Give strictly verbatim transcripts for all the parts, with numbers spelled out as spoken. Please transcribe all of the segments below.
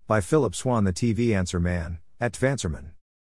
By Philip Swan, the T V Answer Man, at Tvancerman.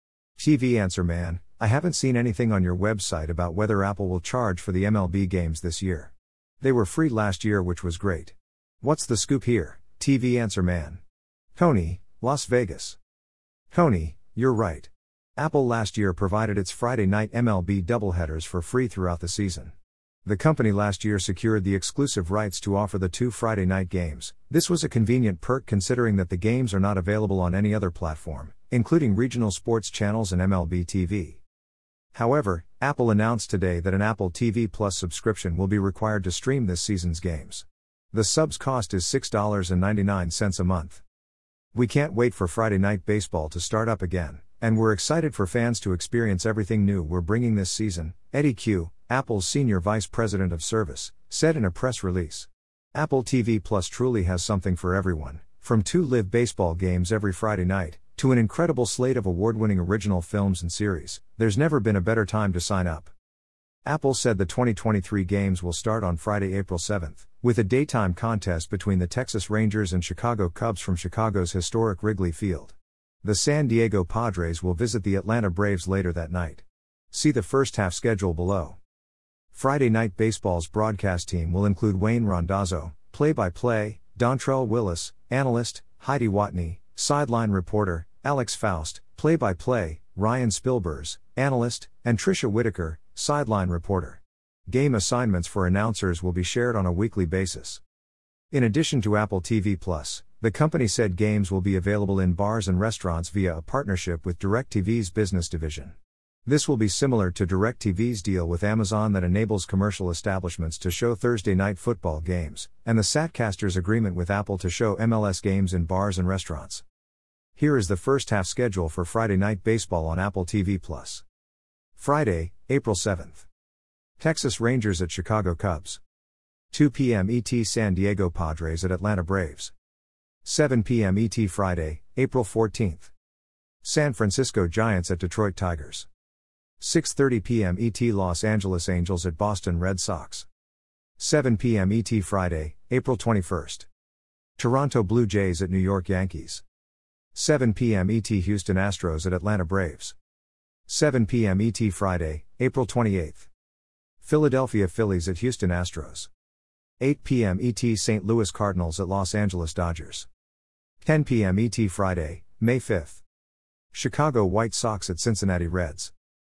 T V Answer Man, I haven't seen anything on your website about whether Apple will charge for the M L B games this year. They were free last year, which was great. What's the scoop here, T V Answer Man? Coney, Las Vegas. Coney, you're right. Apple last year provided its Friday night M L B doubleheaders for free throughout the season. The company last year secured the exclusive rights to offer the two Friday night games. This was a convenient perk considering that the games are not available on any other platform, including regional sports channels and M L B T V. However, Apple announced today that an Apple T V Plus subscription will be required to stream this season's games. The sub's cost is six dollars and ninety-nine cents a month. We can't wait for Friday Night Baseball to start up again, and we're excited for fans to experience everything new we're bringing this season, Eddie Q, Apple's Senior Vice President of Service, said in a press release. Apple T V Plus truly has something for everyone, from two live baseball games every Friday night, to an incredible slate of award-winning original films and series. There's never been a better time to sign up. Apple said the twenty twenty-three games will start on Friday, April seventh, with a daytime contest between the Texas Rangers and Chicago Cubs from Chicago's historic Wrigley Field. The San Diego Padres will visit the Atlanta Braves later that night. See the first half schedule below. Friday Night Baseball's broadcast team will include Wayne Randazzo, play-by-play, Dontrelle Willis, analyst, Heidi Watney, sideline reporter, Alex Faust, play-by-play, Ryan Spilbers, analyst, and Tricia Whitaker, sideline reporter. Game assignments for announcers will be shared on a weekly basis. In addition to Apple T V Plus, the company said games will be available in bars and restaurants via a partnership with DirecTV's business division. This will be similar to DirecTV's deal with Amazon that enables commercial establishments to show Thursday night football games, and the Satcasters' agreement with Apple to show M L S games in bars and restaurants. Here is the first half schedule for Friday Night Baseball on Apple T V Plus. Friday, April seventh. Texas Rangers at Chicago Cubs. two p.m. E T San Diego Padres at Atlanta Braves. seven p.m. E T Friday, April fourteenth. San Francisco Giants at Detroit Tigers. six thirty p.m. E T Los Angeles Angels at Boston Red Sox. seven p.m. E T Friday, April twenty-first. Toronto Blue Jays at New York Yankees. seven p.m. E T Houston Astros at Atlanta Braves. seven p.m. E T Friday, April twenty-eighth. Philadelphia Phillies at Houston Astros. eight p.m. E T Saint Louis Cardinals at Los Angeles Dodgers. ten p.m. E T Friday, May fifth. Chicago White Sox at Cincinnati Reds.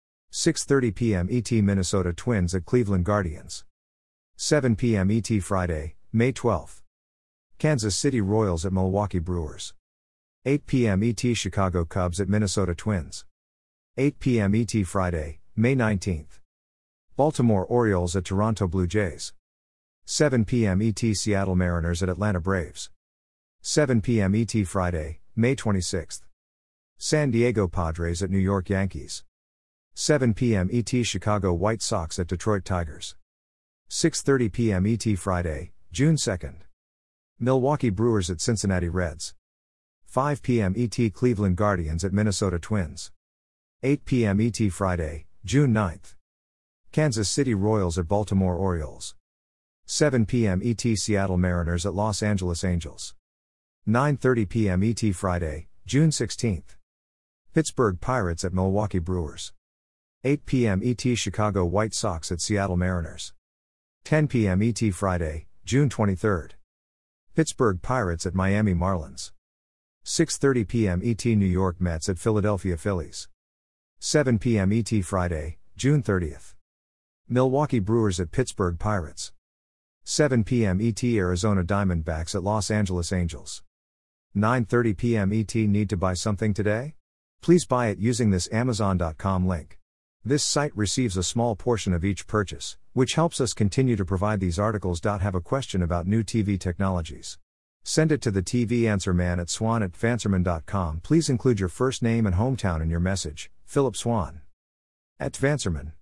six thirty p.m. E T Minnesota Twins at Cleveland Guardians. seven p.m. E T Friday, May twelfth. Kansas City Royals at Milwaukee Brewers. eight p.m. E T Chicago Cubs at Minnesota Twins. eight p.m. E T Friday, May nineteenth. Baltimore Orioles at Toronto Blue Jays. seven p.m. E T Seattle Mariners at Atlanta Braves. seven p.m. E T Friday, May twenty-sixth. San Diego Padres at New York Yankees. seven p.m. E T Chicago White Sox at Detroit Tigers. six thirty p.m. E T Friday, June second. Milwaukee Brewers at Cincinnati Reds. five p.m. E T Cleveland Guardians at Minnesota Twins. eight p.m. E T Friday, June ninth. Kansas City Royals at Baltimore Orioles. seven p.m. E T Seattle Mariners at Los Angeles Angels. nine thirty p.m. E T Friday, June sixteenth. Pittsburgh Pirates at Milwaukee Brewers. eight p.m. E T Chicago White Sox at Seattle Mariners. ten p.m. E T Friday, June twenty-third. Pittsburgh Pirates at Miami Marlins. six thirty p.m. E T New York Mets at Philadelphia Phillies. seven p.m. E T Friday, June thirtieth. Milwaukee Brewers at Pittsburgh Pirates. seven p.m. E T Arizona Diamondbacks at Los Angeles Angels. nine thirty p.m. E T Need to buy something today? Please buy it using this Amazon dot com link. This site receives a small portion of each purchase, which helps us continue to provide these articles. Have a question about new T V technologies? Send it to the T V Answer Man at swan at tvancerman dot com. Please include your first name and hometown in your message. Philip Swan at Tvancerman.